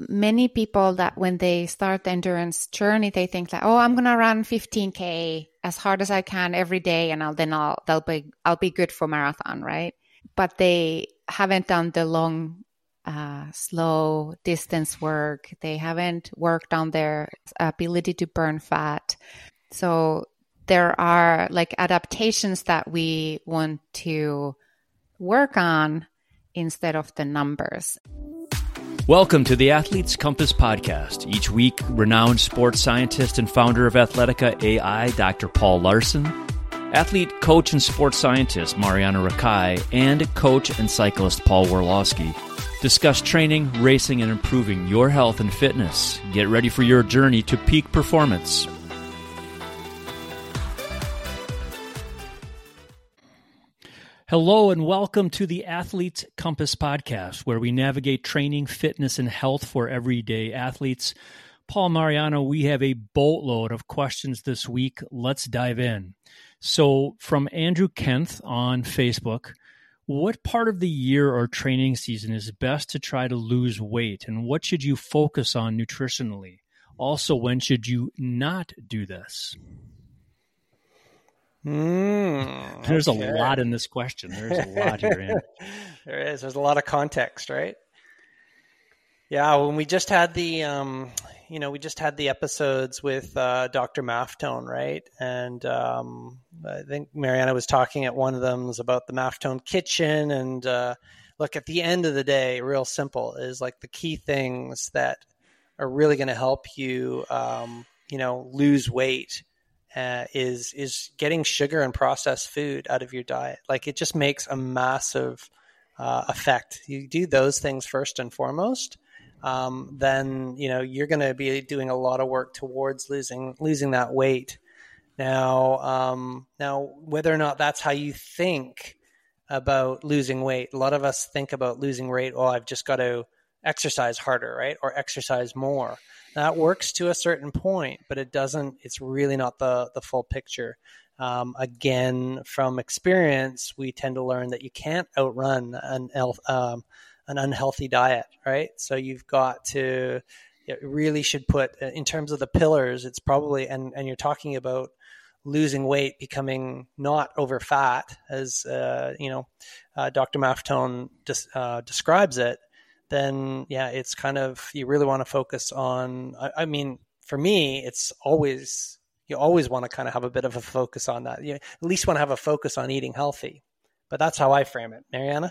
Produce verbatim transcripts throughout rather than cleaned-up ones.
many people that when they start the endurance journey, they think like, oh, I'm going to run fifteen K as hard as I can every day. And I'll, then I'll, they'll be, I'll be good for marathon. Right. But they haven't done the long, uh, slow distance work. They haven't worked on their ability to burn fat. So there are like adaptations that we want to work on instead of the numbers. Welcome to the Athletes Compass podcast. Each week, renowned sports scientist and founder of Athletica A I, Doctor Paul Larson, athlete, coach, and sports scientist Mariana Rakai, and coach and cyclist Paul Worlowski discuss training, racing, and improving your health and fitness. Get ready for your journey to peak performance. Hello and welcome to the Athletes Compass podcast, where we navigate training, fitness, and health for everyday athletes. Paul, Mariano, we have a boatload of questions this week. Let's dive in. So from Andrew Kempf on Facebook, what part of the year or training season is best to try to lose weight, and what should you focus on nutritionally? Also, when should you not do this? Mm, There's okay. a lot in this question. There's a lot here, Andy. There is. There's a lot of context, right? Yeah, when we just had the, um, you know, we just had the episodes with uh, Doctor Maftone, right? And um, I think Mariana was talking at one of them was about the Maftone kitchen. And uh, look, at the end of the day, real simple is like the key things that are really going to help you, um, you know, lose weight. Uh, is is getting sugar and processed food out of your diet. Like it just makes a massive uh, effect. You do those things first and foremost, um, then you know you're going to be doing a lot of work towards losing losing that weight. Now, um, now whether or not that's how you think about losing weight, a lot of us think about losing weight. Oh, I've just got to exercise harder, right, or exercise more. That works to a certain point, but it doesn't, it's really not the, the full picture. Um, again, from experience, we tend to learn that you can't outrun an, um, an unhealthy diet, right? So you've got to, it really should put, in terms of the pillars, it's probably, and, and you're talking about losing weight, becoming not over fat, as, uh, you know, uh, Doctor Maftone des, uh, describes it. Then yeah, it's kind of, you really want to focus on, I, I mean, for me, it's always, you always want to kind of have a bit of a focus on that. You at least want to have a focus on eating healthy, but that's how I frame it. Mariana?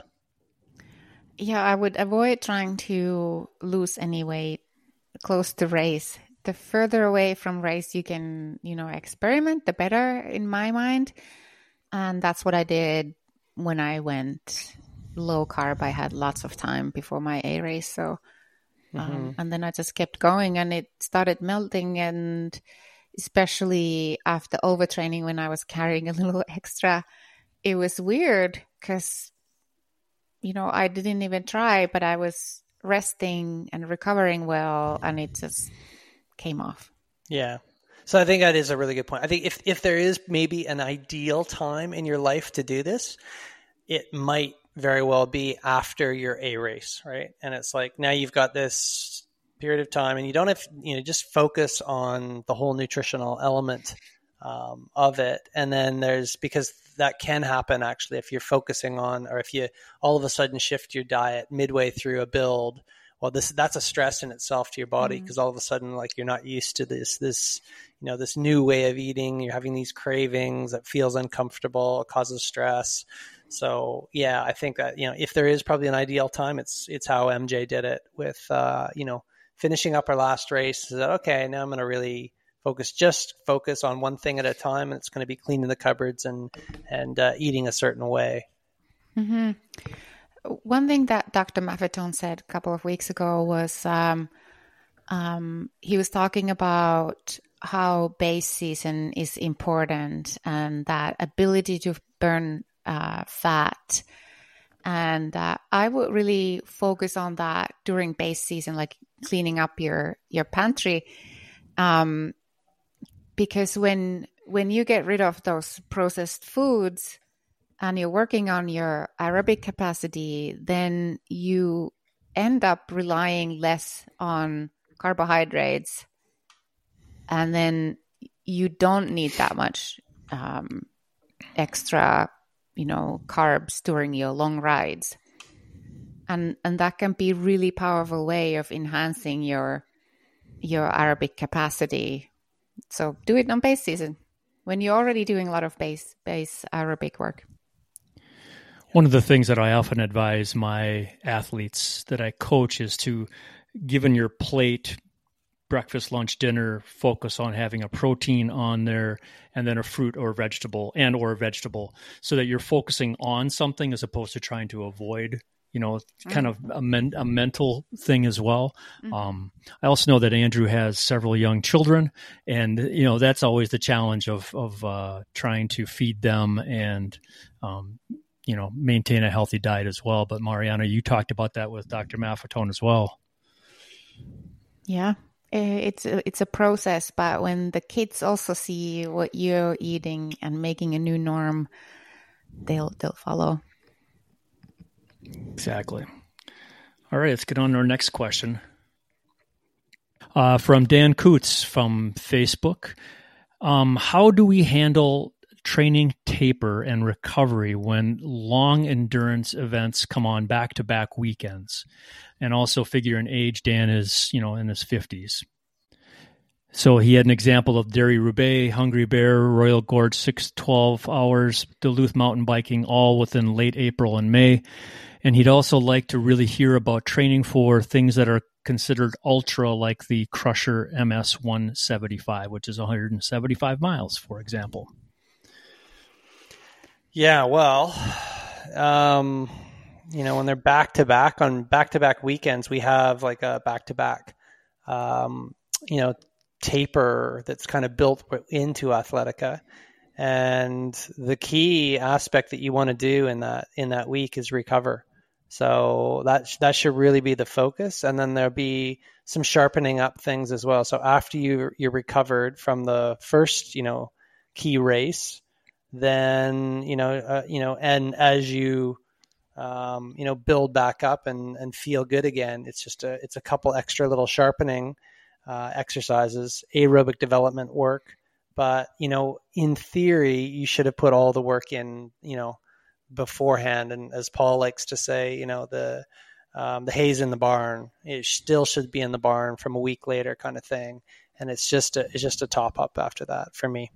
Yeah, I would avoid trying to lose any weight close to race. The further away from race you can, you know, experiment, the better in my mind. And that's what I did when I went low carb. I had lots of time before my A race. So, um, mm-hmm. and then I just kept going and it started melting. And especially after overtraining, when I was carrying a little extra, it was weird because, you know, I didn't even try, but I was resting and recovering well and it just came off. Yeah. So I think that is a really good point. I think if, if there is maybe an ideal time in your life to do this, it might very well be after your A race, right? And it's like, now you've got this period of time and you don't have, you know, just focus on the whole nutritional element um, of it. And then there's, because that can happen actually if you're focusing on, or if you all of a sudden shift your diet midway through a build, well, this, that's a stress in itself to your body because mm-hmm. all of a sudden, like you're not used to this, this, you know, this new way of eating, you're having these cravings that feels uncomfortable, it causes stress. So yeah, I think that, you know, if there is probably an ideal time, it's, it's how M J did it with, uh, you know, finishing up her last race. Is that, okay, now I'm going to really focus, just focus on one thing at a time. And it's going to be cleaning the cupboards and, and uh, eating a certain way. Mm-hmm. One thing that Doctor Maffetone said a couple of weeks ago was, um, um, he was talking about how base season is important and that ability to burn Uh, fat. And uh, I would really focus on that during base season, like cleaning up your, your pantry. Um, because when, when you get rid of those processed foods and you're working on your aerobic capacity, then you end up relying less on carbohydrates, and then you don't need that much um, extra, you know, carbs during your long rides. And and that can be a really powerful way of enhancing your your aerobic capacity. So do it on base season when you're already doing a lot of base base aerobic work. One of the things that I often advise my athletes that I coach is to, given your plate, breakfast, lunch, dinner, focus on having a protein on there and then a fruit or vegetable and or vegetable, so that you're focusing on something as opposed to trying to avoid, you know, kind mm-hmm. of a, men, a mental thing as well. Mm-hmm. Um, I also know that Andrew has several young children, and, you know, that's always the challenge of, of uh, trying to feed them and, um, you know, maintain a healthy diet as well. But Mariana, you talked about that with Doctor Maffetone as well. Yeah, it's a, it's a process, but when the kids also see what you're eating and making a new norm, they'll they'll follow. Exactly. All right, let's get on to our next question. Uh, from Dan Coots from Facebook. Um, how do we handle training taper and recovery when long endurance events come on back-to-back weekends? And also figure in age, Dan is, you know, in his fifties. So he had an example of Derry-Roubaix, Hungry Bear, Royal Gorge, six twelve hours, Duluth mountain biking, all within late April and May. And he'd also like to really hear about training for things that are considered ultra, like the Crusher M S one seventy-five, which is one hundred seventy-five miles, for example. Yeah, well, um, you know, when they're back-to-back on back-to-back weekends, we have like a back-to-back, um, you know, taper that's kind of built into Athletica. And the key aspect that you want to do in that in that week is recover. So that that should really be the focus. And then there'll be some sharpening up things as well. So after you you're recovered from the first, you know, key race, then you know uh, you know, and as you um, you know build back up and and feel good again, it's just a it's a couple extra little sharpening uh, exercises, aerobic development work. But, you know, in theory, you should have put all the work in, you know, beforehand. And as Paul likes to say, you know, the um, the hay's in the barn. It still should be in the barn from a week later kind of thing. And it's just a, it's just a top up after that for me.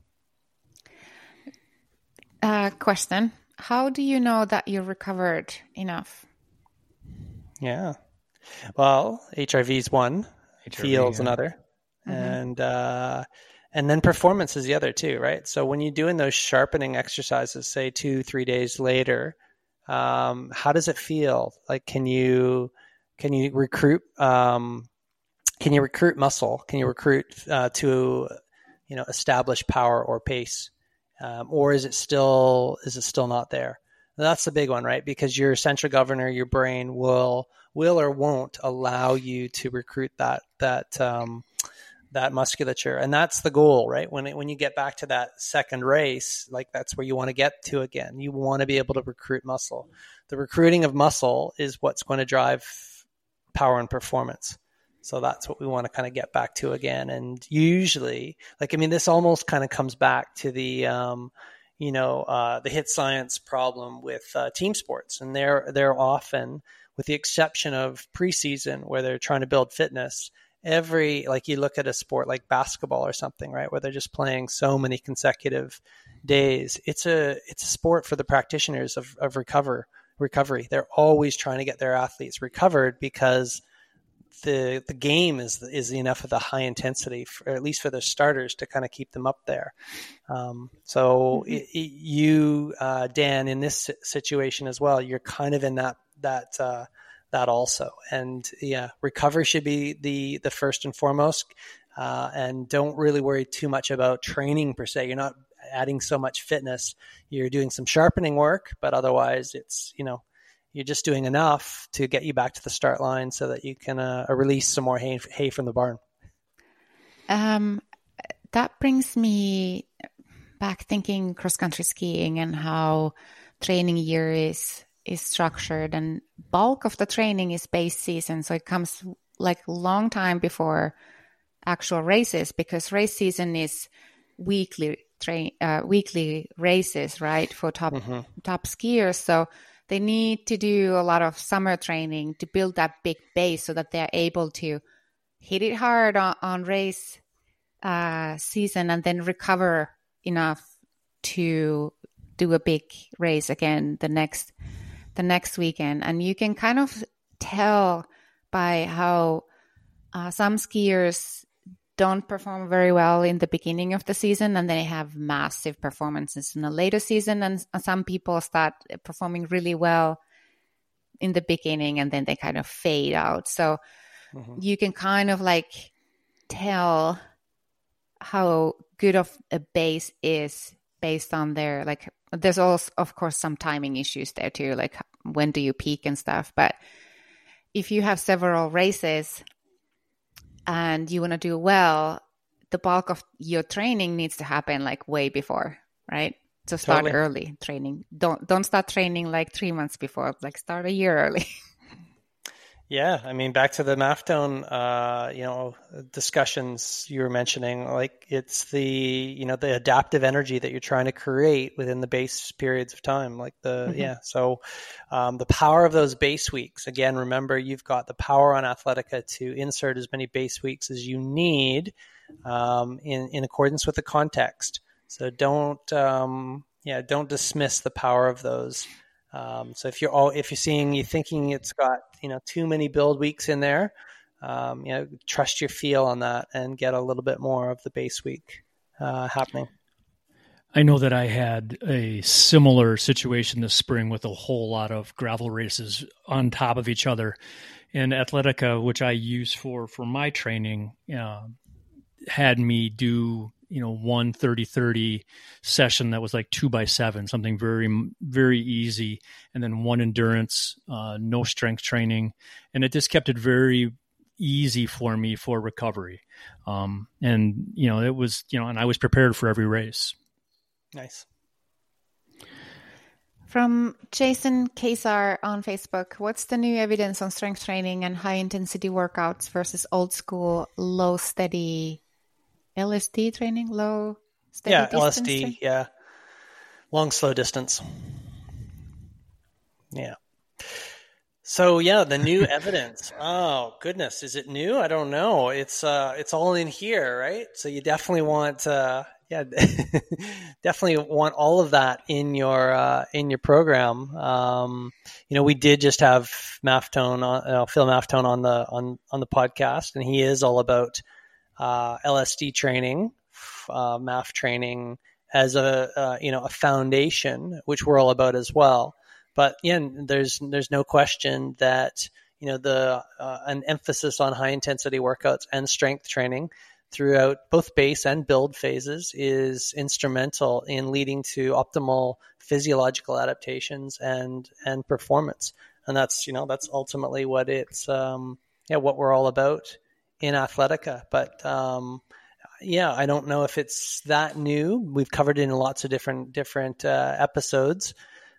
Uh, question. How do you know that you're recovered enough? Yeah. Well, H R V is one. H R V, feels yeah. another. Mm-hmm. And, uh, And then performance is the other too, right? So when you're doing those sharpening exercises, say two, three days later, um, how does it feel? Like, can you can you recruit? Um, can you recruit muscle? Can you recruit uh, to, you know, establish power or pace, um, or is it still is it still not there? And that's the big one, right? Because your central governor, your brain, will will or won't allow you to recruit that that. Um, that musculature. And that's the goal, right? When it, when you get back to that second race, like that's where you want to get to again. You want to be able to recruit muscle. The recruiting of muscle is what's going to drive power and performance. So that's what we want to kind of get back to again. And usually, like, I mean, this almost kind of comes back to the, um, you know, uh, the hit science problem with uh, team sports. And they're, they're often, with the exception of preseason where they're trying to build fitness, every, like you look at a sport like basketball or something, right, where they're just playing so many consecutive days. It's a it's a sport for the practitioners of, of recover recovery. They're always trying to get their athletes recovered because the the game is is enough of the high intensity, for, or at least for the starters, to kind of keep them up there. Um, so mm-hmm. it, it, you, uh, Dan, in this situation as well, you're kind of in that that. Uh, that also. And yeah, recovery should be the, the first and foremost. Uh, and don't really worry too much about training per se. You're not adding so much fitness. You're doing some sharpening work, but otherwise it's, you know, you're just doing enough to get you back to the start line so that you can uh, release some more hay, hay from the barn. Um, that brings me back thinking cross-country skiing and how training year is is structured, and bulk of the training is base season. So it comes like a long time before actual races, because race season is weekly train, uh, weekly races, right? For top, mm-hmm. top skiers. So they need to do a lot of summer training to build that big base so that they're able to hit it hard on, on race uh, season and then recover enough to do a big race again the next the next weekend. And you can kind of tell by how uh, some skiers don't perform very well in the beginning of the season, and they have massive performances in the later season, and some people start performing really well in the beginning and then they kind of fade out. So mm-hmm. you can kind of like tell how good of a base is based on their, like, there's also, of course, some timing issues there too, like when do you peak and stuff. But if you have several races and you want to do well, the bulk of your training needs to happen like way before, right? So start totally. early training. Don't don't start training like three months before, like start a year early. Yeah, I mean, back to the Maftone, uh, you know, discussions you were mentioning, like it's the, you know, the adaptive energy that you're trying to create within the base periods of time, like the, mm-hmm. yeah. So um, the power of those base weeks, again, remember, you've got the power on Athletica to insert as many base weeks as you need um, in, in accordance with the context. So don't, um, yeah, don't dismiss the power of those. Um, so if you're all, if you're seeing, you thinking it's got, you know, too many build weeks in there, um, you know, trust your feel on that and get a little bit more of the base week uh, happening. I know that I had a similar situation this spring with a whole lot of gravel races on top of each other, and Athletica, which I use for, for my training, uh, had me do, you know, one thirty thirty session that was like two by seven, something very, very easy. And then one endurance, uh, no strength training. And it just kept it very easy for me for recovery. Um, and, you know, it was, you know, and I was prepared for every race. Nice. From Jason Kesar on Facebook, what's the new evidence on strength training and high intensity workouts versus old school low steady L S D training, low steady yeah, distance? L S D, training? yeah. Long, slow distance. Yeah. So yeah, the new evidence. Oh goodness, is it new? I don't know. It's uh, it's all in here, right? So you definitely want, uh, yeah, definitely want all of that in your uh, in your program. Um, you know, we did just have Maftone, on, uh, Phil Maftone on the on on the podcast, and he is all about uh, L S D training, uh, M A F training as a uh, you know a foundation, which we're all about as well. But yeah, there's there's no question that you know the uh, an emphasis on high intensity workouts and strength training throughout both base and build phases is instrumental in leading to optimal physiological adaptations and and performance. And that's you know that's ultimately what it's um, yeah what we're all about in Athletica. But um, yeah, I don't know if it's that new. We've covered it in lots of different different uh, episodes.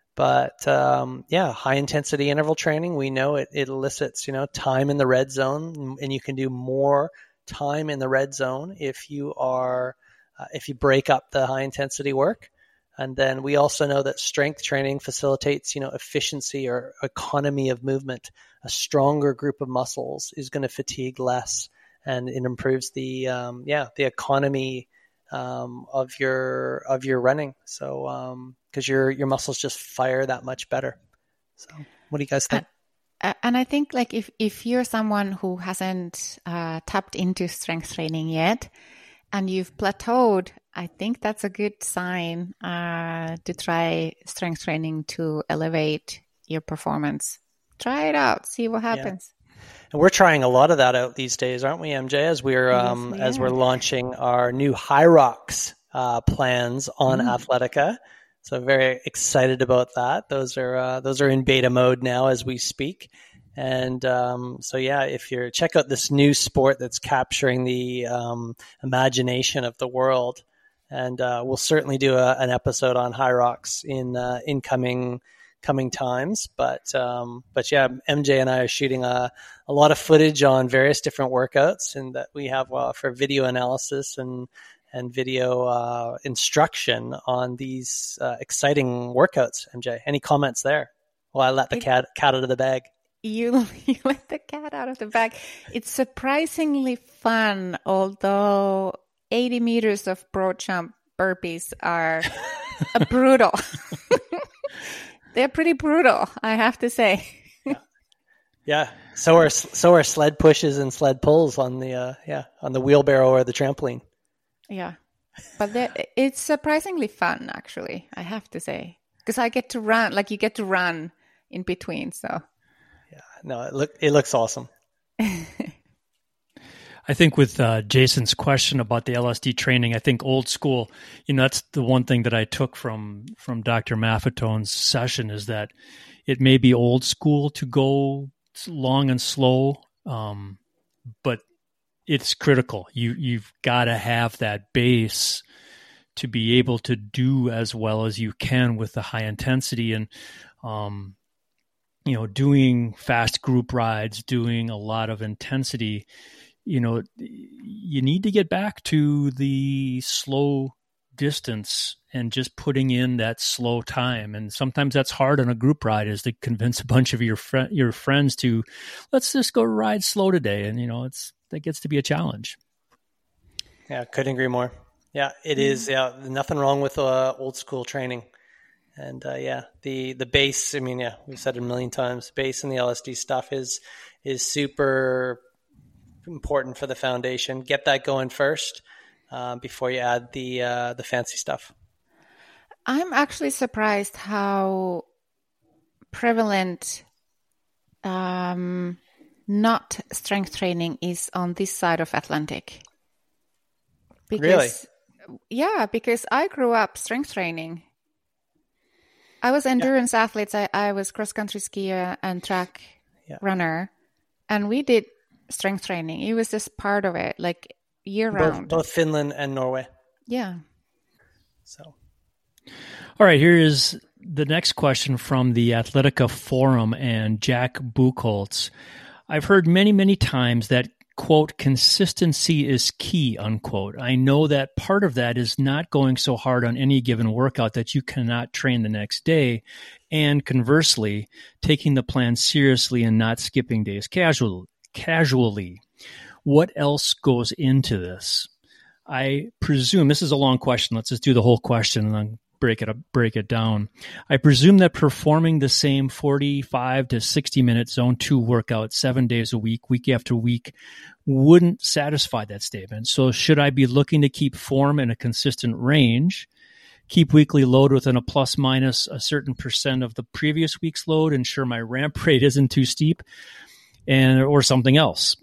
But um, yeah, high intensity interval training, we know it, it elicits, you know, time in the red zone, and you can do more time in the red zone if you are, uh, if you break up the high intensity work. And then we also know that strength training facilitates, you know, efficiency or economy of movement. A stronger group of muscles is going to fatigue less, and it improves the, um, yeah, the economy um, of your of your running. So. Um, because your your muscles just fire that much better. So what do you guys think? Uh, and I think like if, if you're someone who hasn't uh, tapped into strength training yet and you've plateaued, I think that's a good sign uh, to try strength training to elevate your performance. Try it out, see what happens. Yeah. And we're trying a lot of that out these days, aren't we, M J? As we're um, yes, we as we're launching our new Hyrox uh, plans on mm. Athletica. So very excited about that. Those are uh, those are in beta mode now as we speak. And um, so yeah, if you're check out this new sport that's capturing the um, imagination of the world, and uh, we'll certainly do a, an episode on Hyrox in uh, incoming coming times. But um, but yeah, M J and I are shooting a, a lot of footage on various different workouts, and that we have uh, for video analysis and and video uh, instruction on these uh, exciting workouts. M J, any comments there? Well, I let the cat cat out of the bag. You, you let the cat out of the bag. It's surprisingly fun, although eighty meters of broad jump burpees are brutal. They're pretty brutal, I have to say. yeah. yeah. So are so are sled pushes and sled pulls on the uh, yeah on the wheelbarrow or the trampoline. Yeah, but it's surprisingly fun, actually. I have to say, because I get to run, like you get to run in between. So yeah, no, it look it looks awesome. I think with uh, Jason's question about the L S D training, I think old school, you know, that's the one thing that I took from from Doctor Maffetone's session is that it may be old school to go long and slow, um, but it's critical. You, you've got to have that base to be able to do as well as you can with the high intensity. And, um, you know, doing fast group rides, doing a lot of intensity, you know, you need to get back to the slow distance and just putting in that slow time. And sometimes that's hard on a group ride, is to convince a bunch of your fr- your friends to, let's just go ride slow today. And, you know, it's, that gets to be a challenge. Yeah, couldn't agree more. Yeah, it is. Yeah, nothing wrong with uh, old school training. And uh, yeah, the the base, I mean, yeah, we've said it a million times, base and the L S D stuff is is super important for the foundation. Get that going first uh, before you add the uh, the fancy stuff. I'm actually surprised how prevalent um, not strength training is on this side of Atlantic. Because, really? Yeah, because I grew up strength training. I was endurance yeah. athlete. I, I was cross-country skier and track yeah. runner. And we did strength training. It was just part of it, like year-round. Both, both Finland and Norway. Yeah. So, all right, here is the next question from the Athletica forum and Jack Buchholz. I've heard many, many times that, quote, consistency is key, unquote. I know that part of that is not going so hard on any given workout that you cannot train the next day, and conversely, taking the plan seriously and not skipping days casual, casually. What else goes into this? I presume, this is a long question. Let's just do the whole question and then break it up, break it down. I presume that performing the same forty-five to sixty minute zone two workout seven days a week, week after week, wouldn't satisfy that statement. So should I be looking to keep form in a consistent range, keep weekly load within a plus minus a certain percent of the previous week's load, ensure my ramp rate isn't too steep, and or something else?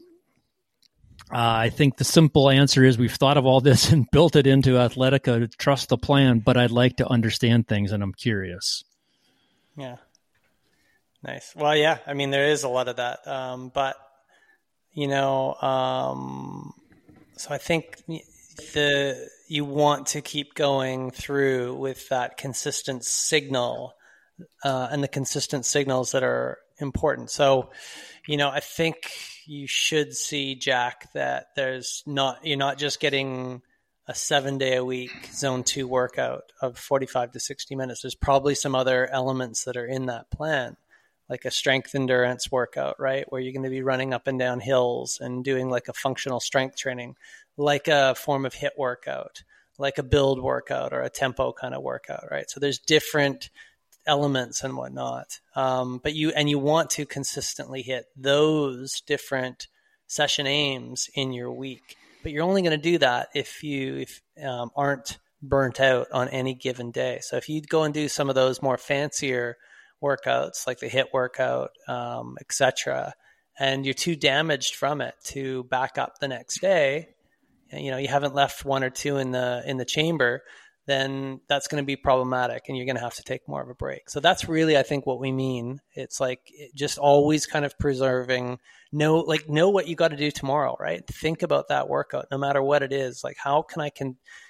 Uh, I think the simple answer is we've thought of all this and built it into Athletica to trust the plan, but I'd like to understand things and I'm curious. Yeah. Nice. Well, yeah, I mean, there is a lot of that. Um, but, you know, um, so I think the you want to keep going through with that consistent signal uh, and the consistent signals that are important. So, you know, I think you should see, Jack, that there's not, you're not just getting a seven day a week zone two workout of forty-five to sixty minutes. There's probably some other elements that are in that plan, like a strength endurance workout, right? Where you're going to be running up and down hills and doing like a functional strength training, like a form of HIIT workout, like a build workout or a tempo kind of workout, right? So there's different elements and whatnot. Um, but you, and you want to consistently hit those different session aims in your week, but you're only going to do that if you if, um, aren't burnt out on any given day. So if you go and do some of those more fancier workouts, like the HIIT workout, um, et cetera, and you're too damaged from it to back up the next day, and, you know, you haven't left one or two in the, in the chamber, then that's going to be problematic and you're going to have to take more of a break. So that's really, I think, what we mean. It's like just always kind of preserving, know, like know what you got to do tomorrow, right? Think about that workout, no matter what it is. Like, how can I can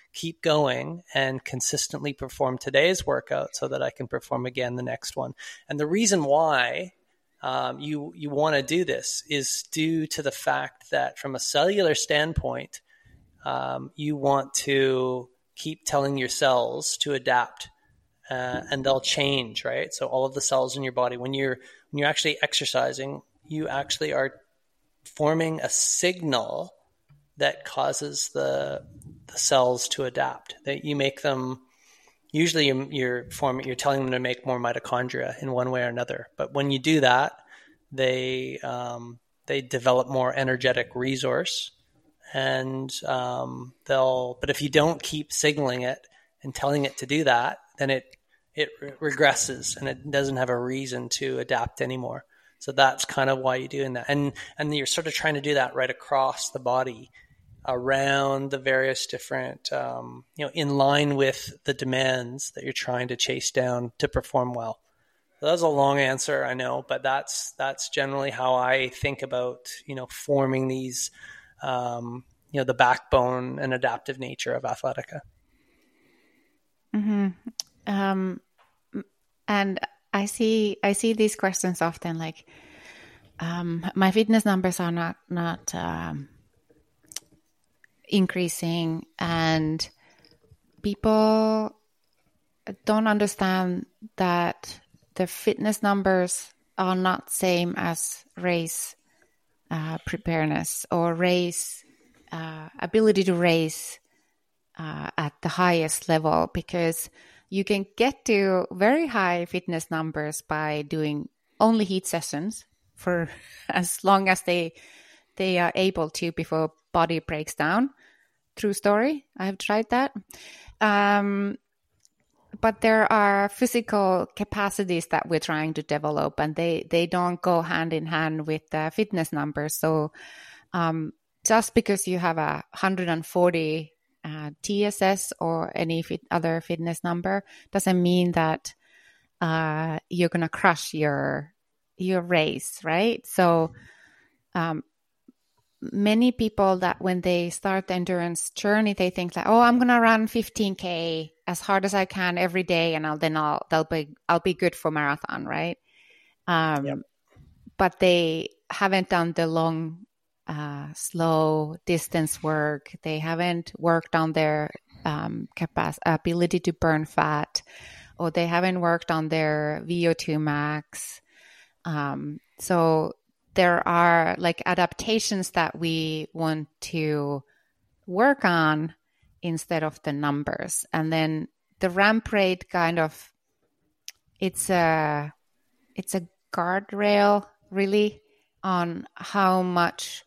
keep going and consistently perform today's workout so that I can perform again the next one. And the reason why um, you you want to do this is due to the fact that from a cellular standpoint, um, you want to keep telling your cells to adapt, uh, and they'll change, right? So all of the cells in your body, when you're when you're actually exercising, you actually are forming a signal that causes the the cells to adapt. That you make them, usually you're forming, you're telling them to make more mitochondria in one way or another. But when you do that, they um, they develop more energetic resource, and um, they'll. But if you don't keep signaling it and telling it to do that, then it it regresses and it doesn't have a reason to adapt anymore. So that's kind of why you're doing that, and and you're sort of trying to do that right across the body, around the various different, um, you know, in line with the demands that you're trying to chase down to perform well. So that was a long answer, I know, but that's that's generally how I think about, you know, forming these, um, you know, the backbone and adaptive nature of Athletica. Mm-hmm. Um, and I see I see these questions often, like, um, my fitness numbers are not not um, increasing, and people don't understand that the fitness numbers are not same as race uh, preparedness or race uh, ability to race uh, at the highest level, because you can get to very high fitness numbers by doing only heat sessions for as long as they they are able to before body breaks down. True story. I have tried that. Um, but there are physical capacities that we're trying to develop, and they, they don't go hand in hand with the fitness numbers. So um, just because you have a one hundred forty uh, T S S or any fit, other fitness number doesn't mean that uh, you're going to crush your your race, right? So um, many people that when they start the endurance journey, they think like, oh, I'm going to run fifteen K as hard as I can every day, and I'll then I'll they'll be I'll be good for marathon, right? Um, Yep. But they haven't done the long, uh, slow distance work. They haven't worked on their um, capacity, ability to burn fat, or they haven't worked on their V O two max. Um, so there are like adaptations that we want to work on instead of the numbers. And then the ramp rate kind of, it's a, it's a guardrail really on how much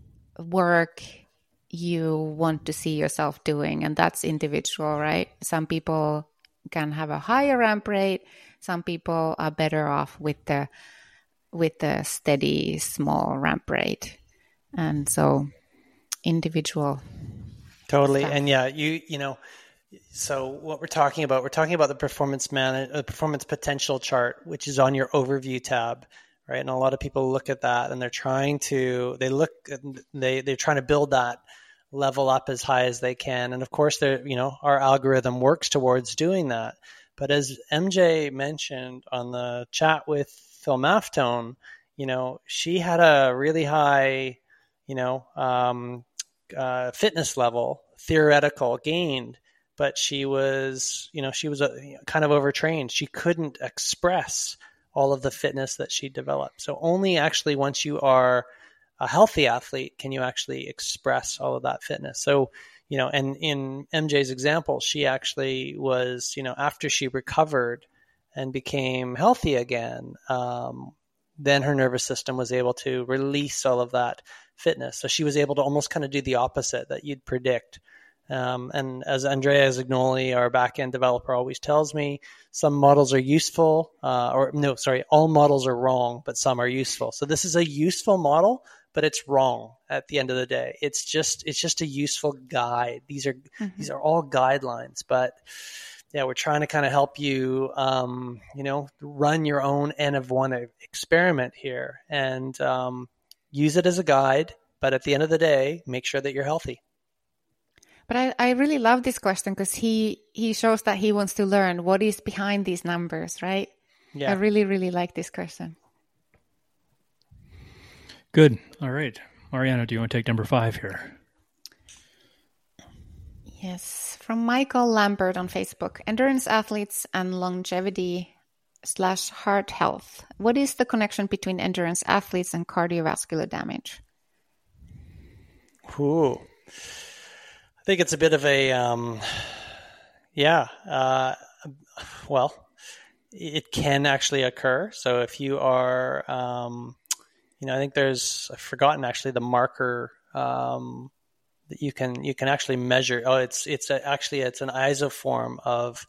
work you want to see yourself doing. And that's individual, right? Some people can have a higher ramp rate. Some people are better off with the with the steady, small ramp rate. And so individual. Totally. stuff. And yeah, you, you know, so what we're talking about, we're talking about the performance man, uh, performance potential chart, which is on your overview tab, right? And a lot of people look at that and they're trying to, they look, they, they're trying to build that level up as high as they can. And of course, they're, you know, our algorithm works towards doing that. But as M J mentioned on the chat with Phil Maftone, you know, she had a really high, you know, um, uh, fitness level, theoretical gained, but she was, you know, she was a, you know, kind of overtrained. She couldn't express all of the fitness that she developed. So only actually once you are a healthy athlete can you actually express all of that fitness. So, you know, and in M J's example, she actually was, you know, after she recovered and became healthy again, um, then her nervous system was able to release all of that fitness. So she was able to almost kind of do the opposite that you'd predict. Um, and as Andrea Zagnoli, our back-end developer, always tells me, some models are useful, uh, or no, sorry, all models are wrong, but some are useful. So this is a useful model, but it's wrong at the end of the day. It's just, it's just a useful guide. These are, mm-hmm. these are all guidelines, but yeah, we're trying to kind of help you, um, you know, run your own N of one experiment here and um, use it as a guide. But at the end of the day, make sure that you're healthy. But I, I really love this question because he, he shows that he wants to learn what is behind these numbers, right? Yeah. I really, really like this question. Good. All right. Mariana, do you want to take number five here? Yes. From Michael Lambert on Facebook, endurance athletes and longevity slash heart health. What is the connection between endurance athletes and cardiovascular damage? Ooh. I think it's a bit of a, um, yeah, uh, well, it can actually occur. So if you are, um, you know, I think there's, I've forgotten actually the marker um, that you can you can actually measure. Oh, it's it's a, actually it's an isoform of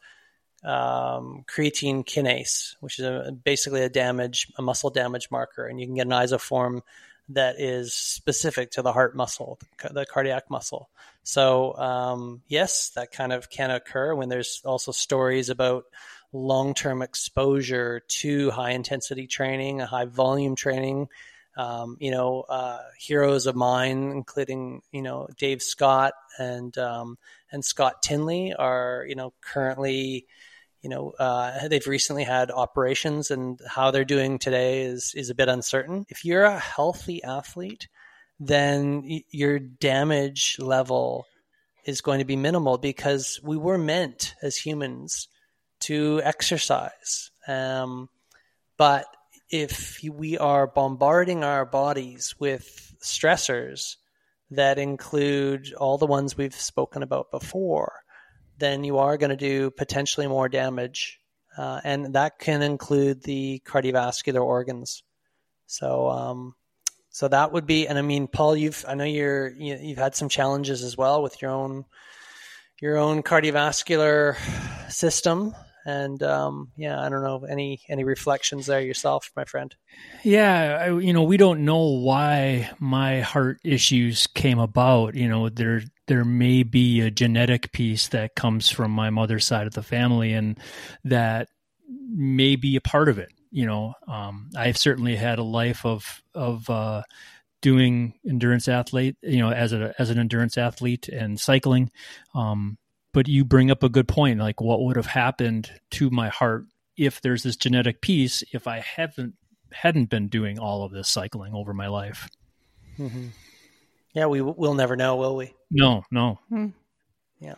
um, creatine kinase, which is a, basically a damage, a muscle damage marker, and you can get an isoform that is specific to the heart muscle, the cardiac muscle. So um, yes, that kind of can occur when there's also stories about long-term exposure to high intensity training, a high volume training. Um, you know, uh, heroes of mine, including, you know, Dave Scott and, um, and Scott Tinley are, you know, currently, you know, uh, they've recently had operations, and how they're doing today is, is a bit uncertain. If you're a healthy athlete, then y- your damage level is going to be minimal, because we were meant as humans to exercise. Um, but if we are bombarding our bodies with stressors that include all the ones we've spoken about before, then you are going to do potentially more damage. Uh, and that can include the cardiovascular organs. So, um, so that would be, and I mean, Paul, you've, I know you're, you, you've had some challenges as well with your own, your own cardiovascular system. And um, yeah, I don't know, any any reflections there yourself, my friend? Yeah, I, you know, we don't know why my heart issues came about. You know, there there may be a genetic piece that comes from my mother's side of the family, and that may be a part of it. You know, um, I've certainly had a life of of uh, doing endurance athlete. You know, as a as an endurance athlete and cycling. Um, But you bring up a good point, like what would have happened to my heart if there's this genetic piece, if I haven't hadn't been doing all of this cycling over my life. Mm-hmm. Yeah, we we'll never know, will we? No, no. Hmm. Yeah.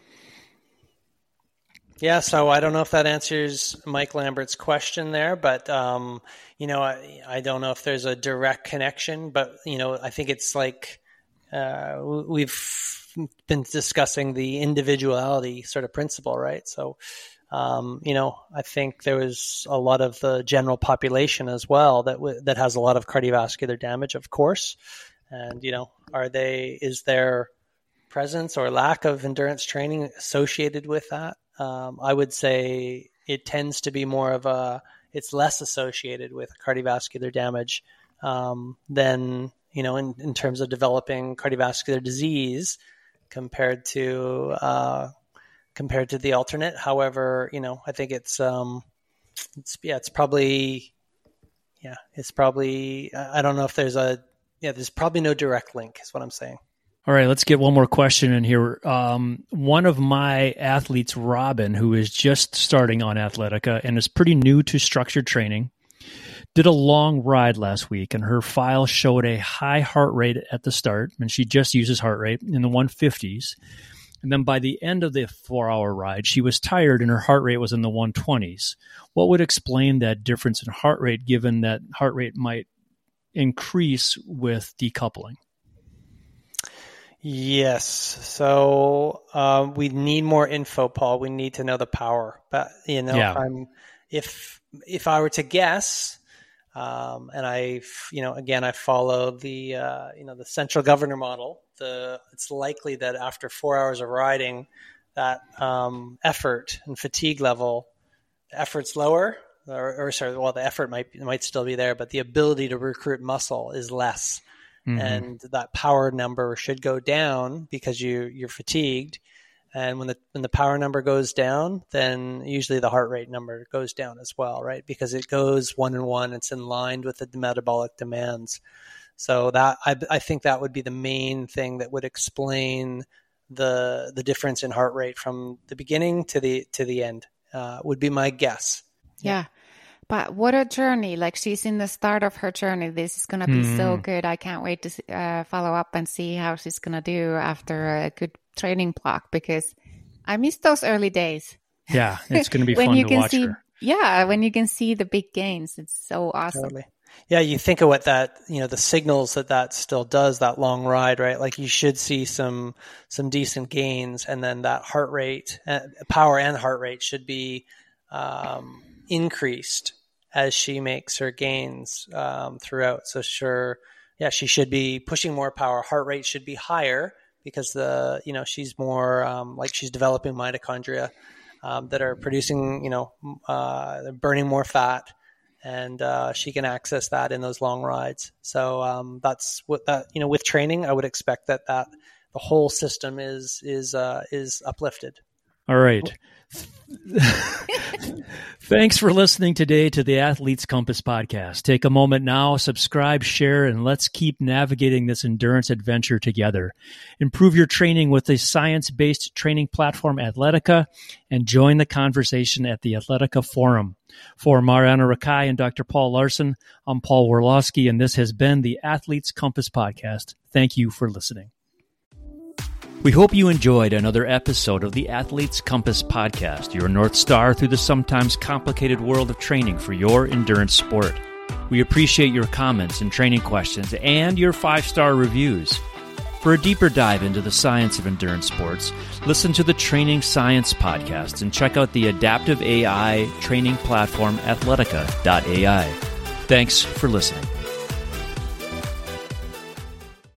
Yeah, so I don't know if that answers Mike Lambert's question there, but um, you know, I, I don't know if there's a direct connection, but you know, I think it's like uh, we've been discussing the individuality sort of principle, right? So, um, you know, I think there was a lot of the general population as well that w- that has a lot of cardiovascular damage, of course. And, you know, are they, is there presence or lack of endurance training associated with that? Um, I would say it tends to be more of a, it's less associated with cardiovascular damage um, than, you know, in, in terms of developing cardiovascular disease compared to uh, compared to the alternate. However, you know, I think it's um, it's yeah, it's probably yeah, it's probably I don't know if there's a yeah, there's probably no direct link, is what I'm saying. All right, let's get one more question in here. Um, one of my athletes, Robin, who is just starting on Athletica and is pretty new to structured training, did a long ride last week, and her file showed a high heart rate at the start, and she just uses heart rate in the one fifties. And then by the end of the four-hour ride, she was tired, and her heart rate was in the one twenties. What would explain that difference in heart rate, given that heart rate might increase with decoupling? Yes. So um, we need more info, Paul. We need to know the power. But you know, Yeah. if I'm if if I were to guess, um, and I, you know, again, I follow the uh, you know the central governor model. The it's likely that after four hours of riding, that um, effort and fatigue level, the effort's lower, or, or sorry, well, the effort might might still be there, but the ability to recruit muscle is less. Mm-hmm. And that power number should go down because you you're fatigued, and when the when the power number goes down, then usually the heart rate number goes down as well, right? Because it goes one and one, it's in line with the metabolic demands. So that I I think that would be the main thing that would explain the the difference in heart rate from the beginning to the to the end. Uh, would be my guess. Yeah. yeah. But what a journey. Like, she's in the start of her journey. This is going to be mm. so good. I can't wait to uh, follow up and see how she's going to do after a good training block, because I miss those early days. Yeah, it's going to be fun you to can watch see, her. Yeah, when you can see the big gains. It's so awesome. Totally. Yeah, you think of what that, you know, the signals that that still does, that long ride, right? Like, you should see some some decent gains, and then that heart rate, uh, power and heart rate should be um, increased as she makes her gains um, throughout. So sure, yeah, she should be pushing more power. Heart rate should be higher because the, you know, she's more um, like she's developing mitochondria um, that are producing, you know, uh, burning more fat. And uh, she can access that in those long rides. So um, that's what that, you know, with training, I would expect that, that the whole system is is uh, is uplifted. All right. Thanks for listening today to the Athletes Compass podcast. Take a moment now, subscribe, share, and let's keep navigating this endurance adventure together. Improve your training with the science-based training platform Athletica, and join the conversation at the Athletica Forum. For Mariana Rakai and Doctor Paul Larson, I'm Paul Worlowski, and this has been the Athletes Compass podcast. Thank you for listening. We hope you enjoyed another episode of the Athletes Compass podcast, your North Star through the sometimes complicated world of training for your endurance sport. We appreciate your comments and training questions and your five-star reviews. For a deeper dive into the science of endurance sports, listen to the Training Science podcast and check out the adaptive A I training platform athletica dot A I. Thanks for listening.